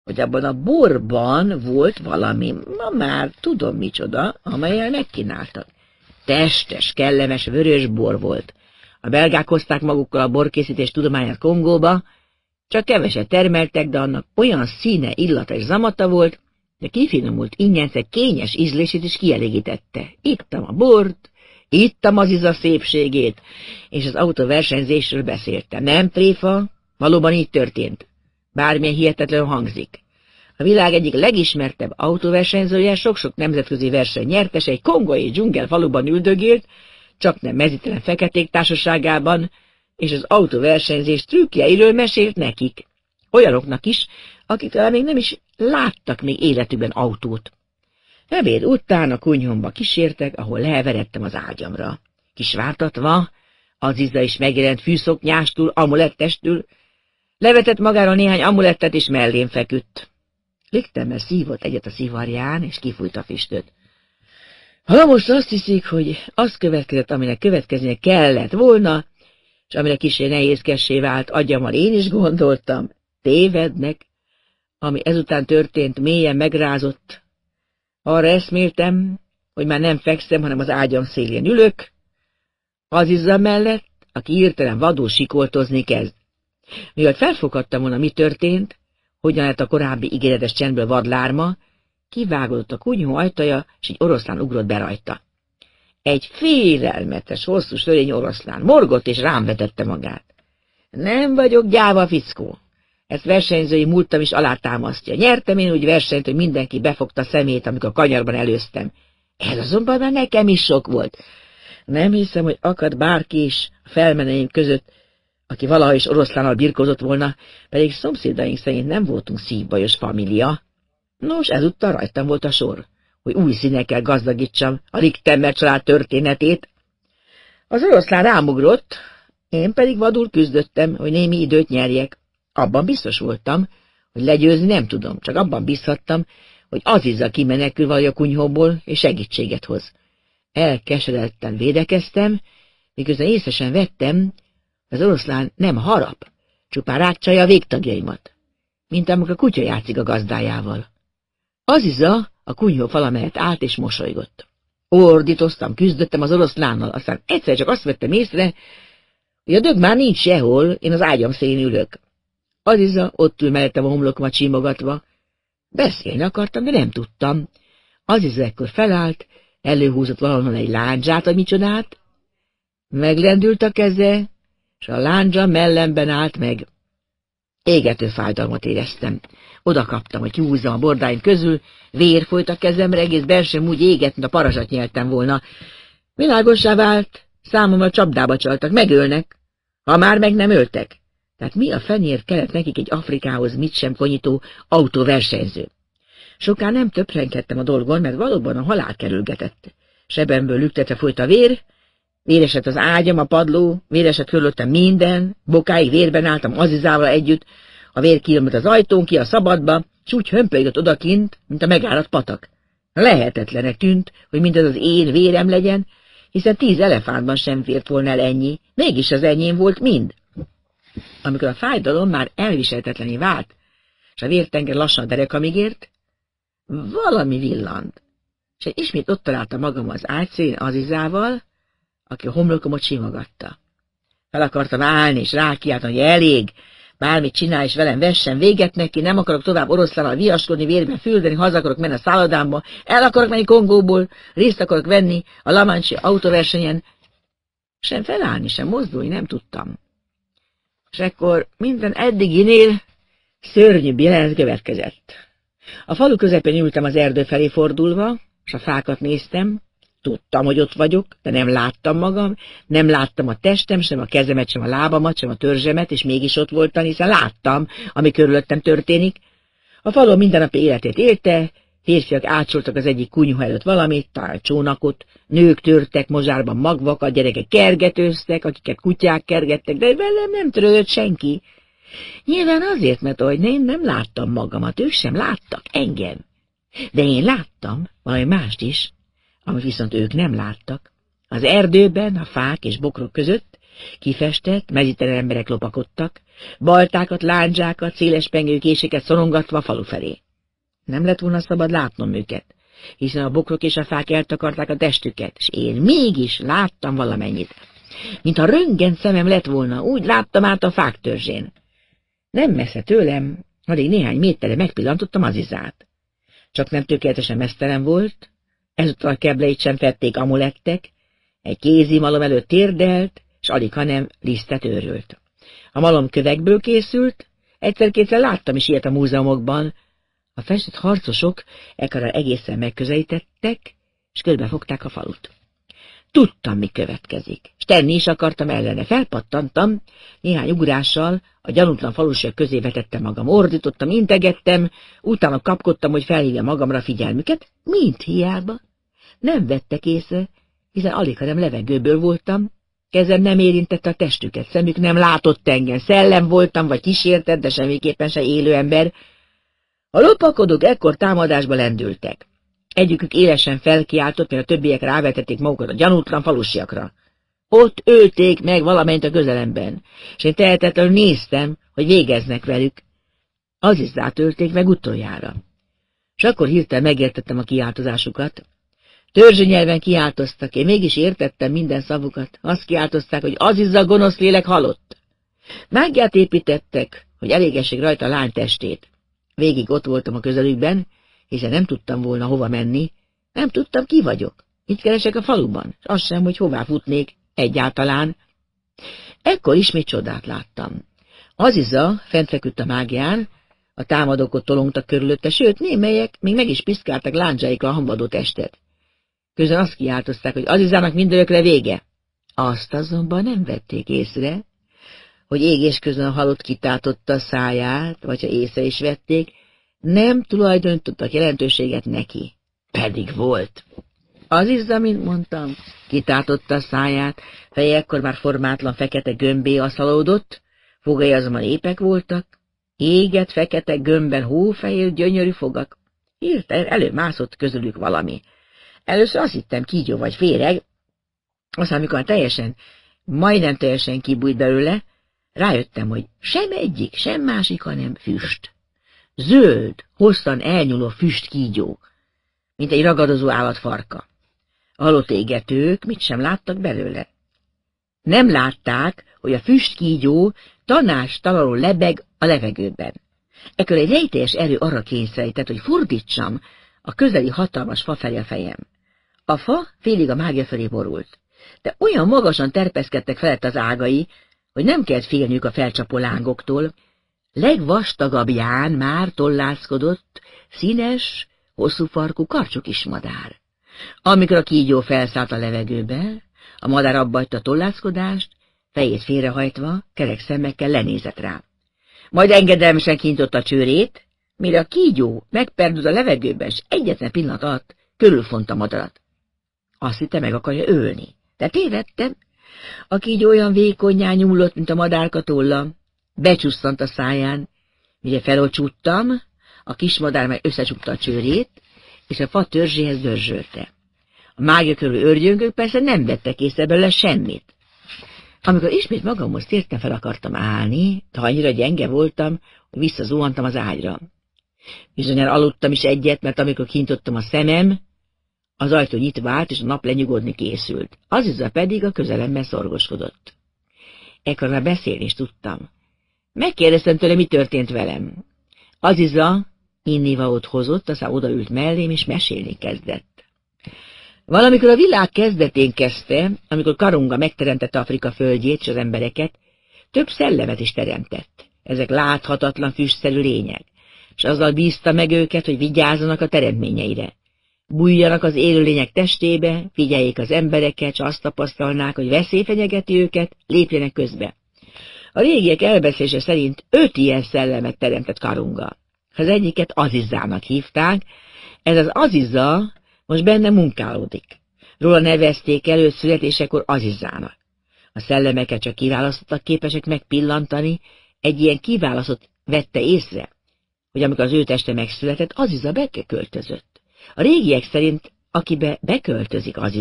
hogy abban a borban volt valami, ma már tudom micsoda, amellyel megkínáltak. Testes, kellemes vörös bor volt. A belgák hozták magukkal a borkészítés tudományát Kongóba, csak keveset termeltek, de annak olyan színe, illata és zamata volt, de kifinomult ingyenszeg kényes ízlését is kielégítette. Ittam a bort, ittam az Aziza szépségét, és az autóversenyzésről beszéltem. Nem tréfa, valóban így történt. Bármilyen hihetetlenül hangzik. A világ egyik legismertebb autóversenyzője, sok-sok nemzetközi verseny nyertes, egy kongói dzsungelfaluban üldögélt, csak nem mezítelen feketék társaságában, és az autóversenyzés trükkjeiről mesélt nekik. Olyanoknak is, akik talán még nem is láttak még életükben autót. Ebéd után a kunyhomba kísértek, ahol leheveredtem az ágyamra. Kisvártatva, Aziza is megjelent fűszoknyástól, amulettestül, levetett magára néhány amulettet, és mellém feküdt. Lichtemmel szívott egyet a szivarján, és kifújt a füstöt. Ha most azt hiszik, hogy az következett, aminek következnie kellett volna, és amire kissé nehézkessé vált agyammal, én is gondoltam, tévednek. Ami ezután történt, mélyen megrázott. Arra eszméltem, hogy már nem fekszem, hanem az ágyam szélén ülök, Aziza mellett, aki hirtelen vadul sikoltozni kezd. Mivel felfoghattam volna, mi történt, hogyan lett a korábbi ígéretes csendből vadlárma, kivágódott a kunyhó ajtaja, és egy oroszlán ugrott be rajta. Egy félelmetes, hosszú sörény oroszlán morgott, és rám vetette magát. Nem vagyok gyáva fickó. Ezt versenyzői múltam is alátámasztja. Nyertem én úgy versenyt, hogy mindenki befogta szemét, amikor a kanyarban előztem. Ez azonban már nekem is sok volt. Nem hiszem, hogy akad bárki is a felmeneim között, aki valaha is oroszlánnal birkózott volna, pedig szomszédaink szerint nem voltunk szívbajos família. Nos, ezúttal rajtam volt a sor, hogy új színekkel gazdagítsam a Lichtenberg család történetét. Az oroszlán rámugrott, én pedig vadul küzdöttem, hogy némi időt nyerjek. Abban biztos voltam, hogy legyőzni nem tudom, csak abban bízhattam, hogy Aziza kimenekül valahogy a kunyhóból, és segítséget hoz. Elkeseredten védekeztem, miközben észesen vettem, az oroszlán nem harap, csupán rákcsalja a végtagjaimat, mint amikor a kutya játszik a gazdájával. Aziza a kunyhó fala mellett állt és mosolygott. Ordítoztam, küzdöttem az oroszlánnal, aztán egyszer csak azt vettem észre, hogy a dög már nincs sehol, én az ágyam szélén ülök. Aziza ott ül mellettem a homlokomat simogatva. Beszélni akartam, de nem tudtam. Aziza ekkor felállt, előhúzott valahonnan egy lándzsát, vagy micsodát, meglendült a keze, és a lándzsa mellemben állt meg. Égető fájdalmat éreztem. Oda kaptam, hogy kihúzzam a bordáim közül, vér folyt a kezemre, egész belsőm úgy égett, mint a parazsat nyeltem volna. Világossá vált, számomra csapdába csaltak, megölnek, ha már meg nem öltek. Tehát mi a fenéért kellett nekik egy Afrikához mit sem konyító autóversenyző? Soká nem töprengkedtem a dolgon, mert valóban a halál kerülgetett. Sebemből lüktetve folyt a vér, véresett az ágyam, a padló, véresett körülöttem minden, bokáig vérben álltam Azizával együtt, a vér kijött az ajtón ki a szabadba, s úgy hömpölygött odakint, mint a megáradt patak. Lehetetlenek tűnt, hogy mindez az én vérem legyen, hiszen 10 elefántban sem fért volna el ennyi, mégis az enyém volt mind. Amikor a fájdalom már elviselhetetlené vált, és a vértenger lassan a derekamig ért, valami villant, és ismét ott találtam magam az ágyszélén Azizával, aki a homlokomat simogatta. Fel akartam állni, és rákiáltam, hogy elég, bármit csinálj, és velem vessen véget neki, nem akarok tovább oroszlánnal viaskodni, vérben füldeni, haza akarok menni a szállodámba, el akarok menni Kongóból, részt akarok venni a La Manche autóversenyen. Sem felállni, sem mozdulni nem tudtam. És ekkor minden eddiginél szörnyűbb jelenet következett. A falu közepén ültem az erdő felé fordulva, és a fákat néztem. Tudtam, hogy ott vagyok, de nem láttam magam, nem láttam a testem, sem a kezemet, sem a lábamat, sem a törzsemet, és mégis ott voltam, hiszen láttam, ami körülöttem történik. A falon mindennapi életét élte, férfiak átsoltak az egyik kunyhó előtt valamit, talán csónakot, nők törtek mozsárban magvakat, gyerekek kergetőztek, akiket kutyák kergettek, de velem nem törődött senki. Nyilván azért, mert ahogy én nem láttam magamat, ők sem láttak engem. De én láttam valami mást is, amit viszont ők nem láttak. Az erdőben, a fák és bokrok között Kifestett, mezítelen emberek lopakodtak, baltákat, lándzsákat, széles pengő késeket szorongatva a falu felé. Nem lett volna szabad látnom őket, hiszen a bokrok és a fák eltakarták a testüket, és én mégis láttam valamennyit. Mintha röntgen szemem lett volna, úgy láttam át a fák törzsén. Nem messze tőlem, alig néhány méterre megpillantottam Azizát. Csak nem tökéletesen meztelen volt, ezúttal a kebleit sem fették amulettek, egy kézi malom előtt térdelt, s alig, hanem lisztet őrült. A malom kövekből készült, egyszer-kétszer láttam is ilyet a múzeumokban. A festett harcosok ekkora egészen megközelítettek, és körbefogták a falut. Tudtam, mi következik, és tenni is akartam ellene. Felpattantam, néhány ugrással a gyanútlan falusiak közé vetettem magam, ordítottam, integettem, utána kapkodtam, hogy felhívja magamra figyelmüket, mind hiába. Nem vettek észre, hiszen alig, hanem levegőből voltam, kezem nem érintette a testüket, szemük nem látott engem, szellem voltam, vagy kísértett, de semmiképpen se élő ember. A lopakodók ekkor támadásba lendültek. Egyikük élesen felkiáltott, mert a többiek rávetették magukat a gyanútlan falusiakra. Ott ölték meg valamennyit a közelemben, és én tehetetlenül néztem, hogy végeznek velük. Azizát ölték meg utoljára. És akkor hirtelen megértettem a kiáltozásukat. Törzsi nyelven kiáltoztak, én mégis értettem minden szavukat. Azt kiáltozták, hogy Azizza gonosz lélek halott. Mágiát építettek, hogy elégessék rajta a lány testét. Végig ott voltam a közelükben, hiszen nem tudtam volna hova menni, nem tudtam, ki vagyok. Így keresek a faluban, és azt sem, hogy hová futnék egyáltalán. Ekkor ismét csodát láttam. Azizza fent feküdt a mágián, a támadók ott tolongtak körülötte, sőt, némelyek még meg is piszkáltak láncsaikra a hamvadó testet. Közben azt kiáltozták, hogy Azizzának mindörökre vége. Azt azonban nem vették észre, hogy égés közben a halott kitátotta a száját, vagy ha észre is vették, nem tulajdonítottak jelentőséget neki. Pedig volt. Azizza, mint mondtam, kitátotta a száját, feje ekkor már formátlan fekete gömbé aszalódott, fogai azonban épek voltak, égett fekete gömbben hófehér gyönyörű fogak. Hirtelen előmászott közülük valami. Először azt hittem kígyó vagy féreg, aztán amikor majdnem teljesen kibújt belőle, rájöttem, hogy sem egyik, sem másik, hanem füst. Zöld, hosszan elnyúló füstkígyó, mint egy ragadozó állat farka. A halott égetők mit sem láttak belőle. Nem látták, hogy a füstkígyó tanástalanul lebeg a levegőben. Ekkor egy rejtélyes erő arra kényszerített, hogy fordítsam a közeli hatalmas fa felé a fejem. A fa félig a mágia felé borult, de olyan magasan terpeszkedtek felett az ágai, hogy nem kellett félniük a felcsapó lángoktól. Legvastagabbján már tollászkodott, színes, hosszú farkú karcsokis madár. Amikor a kígyó felszállt a levegőbe, a madár abbahagyta a tollászkodást, fejét félrehajtva, kerek szemekkel lenézett rá. Majd engedelmesen kintotta a csőrét, mire a kígyó megperdült a levegőben, és egyetlen pillanat alatt körülfont a madarat. Azt hitte, meg akarja ölni, de tévedtem. A kígyó olyan vékonnyán nyúlott, mint a madárka tolla. Becsusszant a száján. Mire felolcsúttam, a kismadár meg összecsukta a csőrét, és a fa törzséhez dörzsölte. A mágia körül őrgyöngök persze nem vettek észre belőle semmit. Amikor ismét magamhoz tértem, fel akartam állni, de annyira gyenge voltam, hogy visszazuhantam az ágyra. Bizonyára aludtam is egyet, mert amikor kinyitottam a szemem, az ajtó nyitva állt, és a nap lenyugodni készült. Azizza pedig a közelemben szorgoskodott. Ekkor már beszélni is tudtam. Megkérdeztem tőle, mi történt velem. Azizza innivaót hozott, aztán odaült mellém, és mesélni kezdett. Valamikor a világ kezdetén kezdte, amikor Karunga megteremtette Afrika földjét és az embereket, több szellemet is teremtett. Ezek láthatatlan füstszerű lények, és azzal bízta meg őket, hogy vigyázzanak a teremtményeire. Bújjanak az élőlények testébe, figyeljék az embereket, s azt tapasztalnák, hogy veszély fenyegeti őket, lépjenek közbe. A régiek elbeszélése szerint 5 ilyen szellemet teremtett Karunga. Az egyiket Azizzának hívták, ez az Azizza most benne munkálódik. Róla nevezték el őt születésekor Azizzának. A szellemeket csak kiválasztottak képesek megpillantani, egy ilyen kiválasztott vette észre, hogy amikor az ő teste megszületett, Azizza beköltözött. A régiek szerint, akibe beköltözik Azizza,